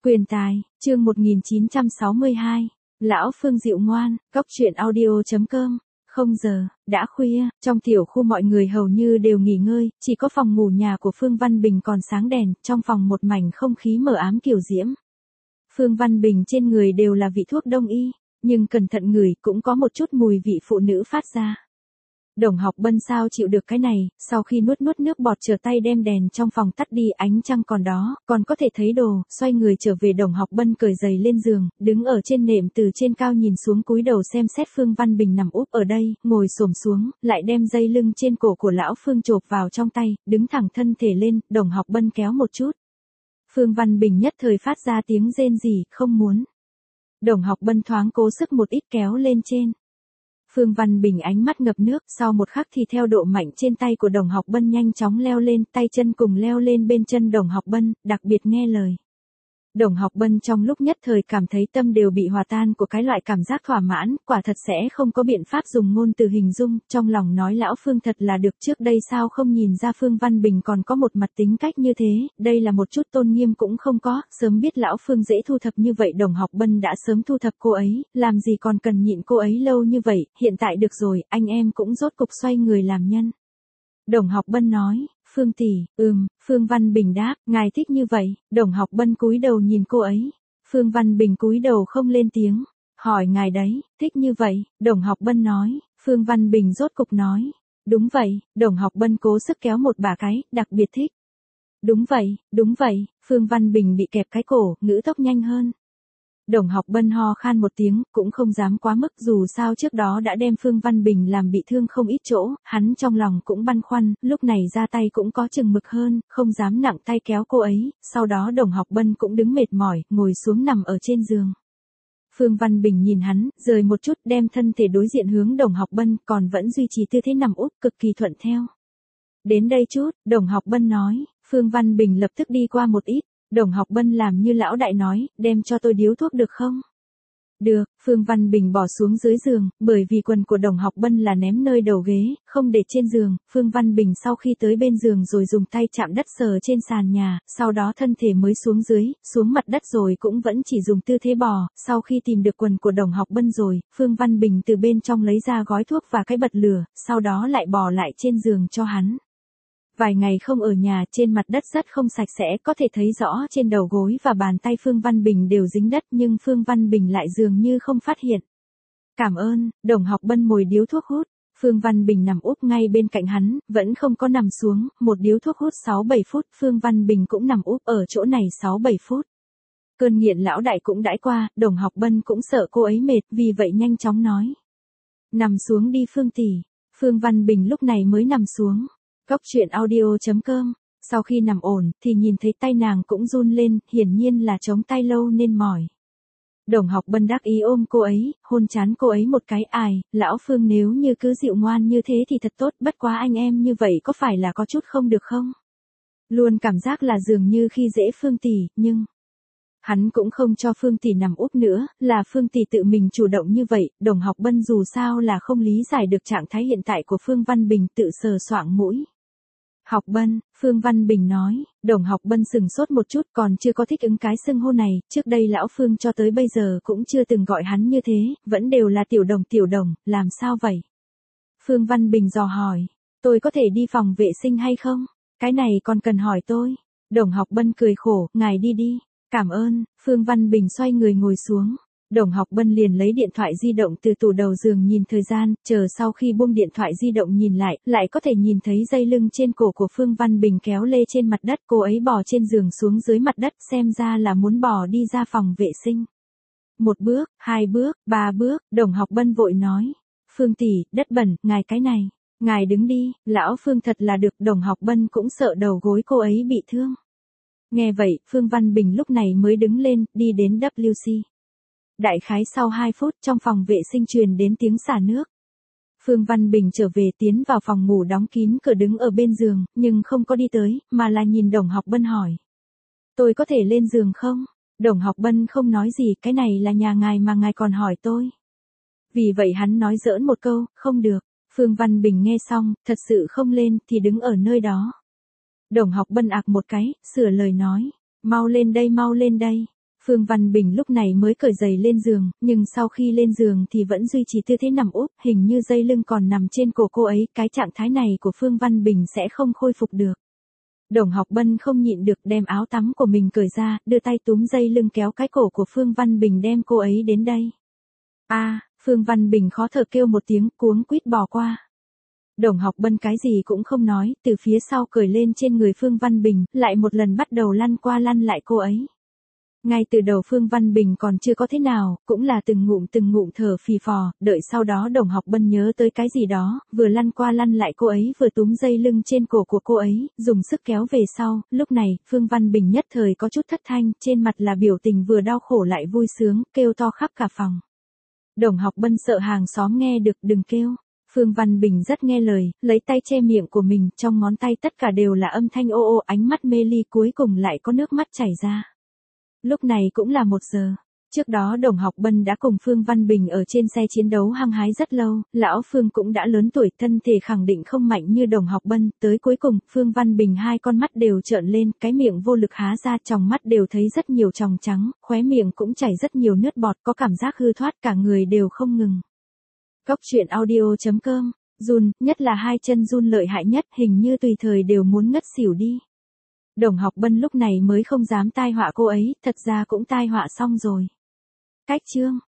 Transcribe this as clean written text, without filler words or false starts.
Quyền tài, chương 1962. Lão Phương dịu ngoan, Cóc truyện audio.com. Không giờ, đã khuya, trong tiểu khu mọi người hầu như đều nghỉ ngơi, chỉ có phòng ngủ nhà của Phương Văn Bình còn sáng đèn, trong phòng một mảnh không khí mờ ám kiểu diễm. Phương Văn Bình trên người đều là vị thuốc đông y, nhưng cẩn thận ngửi cũng có một chút mùi vị phụ nữ phát ra. Đồng Học Bân sao chịu được cái này, sau khi nuốt nước bọt trở tay đem đèn trong phòng tắt đi, ánh trăng còn đó, còn có thể thấy đồ, xoay người trở về. Đồng Học Bân cởi giày lên giường, đứng ở trên nệm từ trên cao nhìn xuống, cúi đầu xem xét Phương Văn Bình nằm úp ở đây, ngồi xổm xuống, lại đem dây lưng trên cổ của lão Phương chộp vào trong tay, đứng thẳng thân thể lên. Đồng Học Bân kéo một chút. Phương Văn Bình nhất thời phát ra tiếng rên rỉ, không muốn. Đồng Học Bân thoáng cố sức một ít kéo lên trên. Phương Văn Bình ánh mắt ngập nước, sau một khắc thì theo độ mạnh trên tay của Đồng Học Bân nhanh chóng leo lên, tay chân cùng leo lên bên chân Đồng Học Bân, đặc biệt nghe lời. Đồng Học Bân trong lúc nhất thời cảm thấy tâm đều bị hòa tan của cái loại cảm giác thỏa mãn, quả thật sẽ không có biện pháp dùng ngôn từ hình dung, trong lòng nói lão Phương thật là được, trước đây sao không nhìn ra Phương Văn Bình còn có một mặt tính cách như thế, đây là một chút tôn nghiêm cũng không có, sớm biết lão Phương dễ thu thập như vậy. Đồng Học Bân đã sớm thu thập cô ấy, làm gì còn cần nhịn cô ấy lâu như vậy, hiện tại được rồi, anh em cũng rốt cục xoay người làm nhân. Đồng Học Bân nói, Phương tỷ, Phương Văn Bình đáp, ngài thích như vậy. Đồng Học Bân cúi đầu nhìn cô ấy. Phương Văn Bình cúi đầu không lên tiếng, hỏi ngài đấy, thích như vậy. Đồng Học Bân nói, Phương Văn Bình rốt cục nói, đúng vậy. Đồng Học Bân cố sức kéo một bà cái, đặc biệt thích. Đúng vậy, Phương Văn Bình bị kẹp cái cổ, ngữ tốc nhanh hơn. Đồng Học Bân ho khan một tiếng, cũng không dám quá mức, dù sao trước đó đã đem Phương Văn Bình làm bị thương không ít chỗ, hắn trong lòng cũng băn khoăn, lúc này ra tay cũng có chừng mực hơn, không dám nặng tay kéo cô ấy. Sau đó Đồng Học Bân cũng đứng mệt mỏi, ngồi xuống nằm ở trên giường. Phương Văn Bình nhìn hắn, rời một chút, đem thân thể đối diện hướng Đồng Học Bân, còn vẫn duy trì tư thế nằm úp, cực kỳ thuận theo. Đến đây chút, Đồng Học Bân nói. Phương Văn Bình lập tức đi qua một ít. Đồng Học Bân làm như lão đại nói, đem cho tôi điếu thuốc được không? Được. Phương Văn Bình bỏ xuống dưới giường, bởi vì quần của Đồng Học Bân là ném nơi đầu ghế, không để trên giường. Phương Văn Bình sau khi tới bên giường rồi dùng tay chạm đất sờ trên sàn nhà, sau đó thân thể mới xuống dưới, xuống mặt đất rồi cũng vẫn chỉ dùng tư thế bò. Sau khi tìm được quần của Đồng Học Bân rồi, Phương Văn Bình từ bên trong lấy ra gói thuốc và cái bật lửa, sau đó lại bò lại trên giường cho hắn. Vài ngày không ở nhà, trên mặt đất rất không sạch sẽ, có thể thấy rõ trên đầu gối và bàn tay Phương Văn Bình đều dính đất, nhưng Phương Văn Bình lại dường như không phát hiện. Cảm ơn. Đồng Học Bân mồi điếu thuốc hút. Phương Văn Bình nằm úp ngay bên cạnh hắn, vẫn không có nằm xuống, một điếu thuốc hút 6-7 phút, Phương Văn Bình cũng nằm úp ở chỗ này 6-7 phút. Cơn nghiện lão đại cũng đãi qua, Đồng Học Bân cũng sợ cô ấy mệt, vì vậy nhanh chóng nói. Nằm xuống đi Phương tỷ. Phương Văn Bình lúc này mới nằm xuống. Cóc truyện audio.com. Sau khi nằm ổn, thì nhìn thấy tay nàng cũng run lên, hiển nhiên là chống tay lâu nên mỏi. Đồng Học Bân đắc ý ôm cô ấy, hôn trán cô ấy một cái, lão Phương nếu như cứ dịu ngoan như thế thì thật tốt, bất quá anh em như vậy có phải là có chút không được không? Luôn cảm giác là dường như khi dễ Phương tỷ, nhưng... Hắn cũng không cho Phương tỷ nằm úp nữa, là Phương tỷ tự mình chủ động như vậy. Đồng Học Bân dù sao là không lý giải được trạng thái hiện tại của Phương Văn Bình, tự sờ soạng mũi. Học Bân, Phương Văn Bình nói. Đồng Học Bân sừng sốt một chút, còn chưa có thích ứng cái xưng hô này, trước đây lão Phương cho tới bây giờ cũng chưa từng gọi hắn như thế, vẫn đều là tiểu đồng, làm sao vậy? Phương Văn Bình dò hỏi, tôi có thể đi phòng vệ sinh hay không? Cái này còn cần hỏi tôi. Đồng Học Bân cười khổ, ngài đi. Cảm ơn. Phương Văn Bình xoay người ngồi xuống. Đồng Học Bân liền lấy điện thoại di động từ tủ đầu giường nhìn thời gian, chờ sau khi buông điện thoại di động nhìn lại có thể nhìn thấy dây lưng trên cổ của Phương Văn Bình kéo lê trên mặt đất, cô ấy bò trên giường xuống dưới mặt đất, xem ra là muốn bò đi ra phòng vệ sinh. 1 bước, 2 bước, 3 bước, Đồng Học Bân vội nói. Phương tỷ, đất bẩn, ngài cái này, ngài đứng đi, lão Phương thật là được. Đồng Học Bân cũng sợ đầu gối cô ấy bị thương. Nghe vậy, Phương Văn Bình lúc này mới đứng lên, đi đến WC. Đại khái sau 2 phút, trong phòng vệ sinh truyền đến tiếng xả nước. Phương Văn Bình trở về, tiến vào phòng ngủ đóng kín cửa, đứng ở bên giường, nhưng không có đi tới, mà là nhìn Đồng Học Bân hỏi. Tôi có thể lên giường không? Đồng Học Bân không nói gì, cái này là nhà ngài mà ngài còn hỏi tôi. Vì vậy hắn nói giỡn một câu, không được. Phương Văn Bình nghe xong, thật sự không lên, thì đứng ở nơi đó. Đồng Học Bân ạc một cái, sửa lời nói. Mau lên đây. Phương Văn Bình lúc này mới cởi giày lên giường, nhưng sau khi lên giường thì vẫn duy trì tư thế nằm úp, hình như dây lưng còn nằm trên cổ cô ấy, cái trạng thái này của Phương Văn Bình sẽ không khôi phục được. Đồng Học Bân không nhịn được đem áo tắm của mình cởi ra, đưa tay túm dây lưng kéo cái cổ của Phương Văn Bình đem cô ấy đến đây. Phương Văn Bình khó thở kêu một tiếng cuống quýt bò qua. Đồng Học Bân cái gì cũng không nói, từ phía sau cởi lên trên người Phương Văn Bình, lại một lần bắt đầu lăn qua lăn lại cô ấy. Ngay từ đầu Phương Văn Bình còn chưa có thế nào, cũng là từng ngụm thở phì phò, đợi sau đó Đồng Học Bân nhớ tới cái gì đó, vừa lăn qua lăn lại cô ấy vừa túm dây lưng trên cổ của cô ấy, dùng sức kéo về sau, lúc này, Phương Văn Bình nhất thời có chút thất thanh, trên mặt là biểu tình vừa đau khổ lại vui sướng, kêu to khắp cả phòng. Đồng Học Bân sợ hàng xóm nghe được, đừng kêu. Phương Văn Bình rất nghe lời, lấy tay che miệng của mình, trong ngón tay tất cả đều là âm thanh ô ô, ánh mắt mê ly, cuối cùng lại có nước mắt chảy ra. Lúc này cũng là 1 giờ. Trước đó Đồng Học Bân đã cùng Phương Văn Bình ở trên xe chiến đấu hăng hái rất lâu, lão Phương cũng đã lớn tuổi, thân thể khẳng định không mạnh như Đồng Học Bân, tới cuối cùng, Phương Văn Bình hai con mắt đều trợn lên, cái miệng vô lực há ra, tròng mắt đều thấy rất nhiều tròng trắng, khóe miệng cũng chảy rất nhiều nước bọt, có cảm giác hư thoát, cả người đều không ngừng. Cóc truyện audio.com, run, nhất là hai chân run lợi hại nhất, hình như tùy thời đều muốn ngất xỉu đi. Đồng Học Bân lúc này mới không dám tai họa cô ấy, thật ra cũng tai họa xong rồi. Cách chương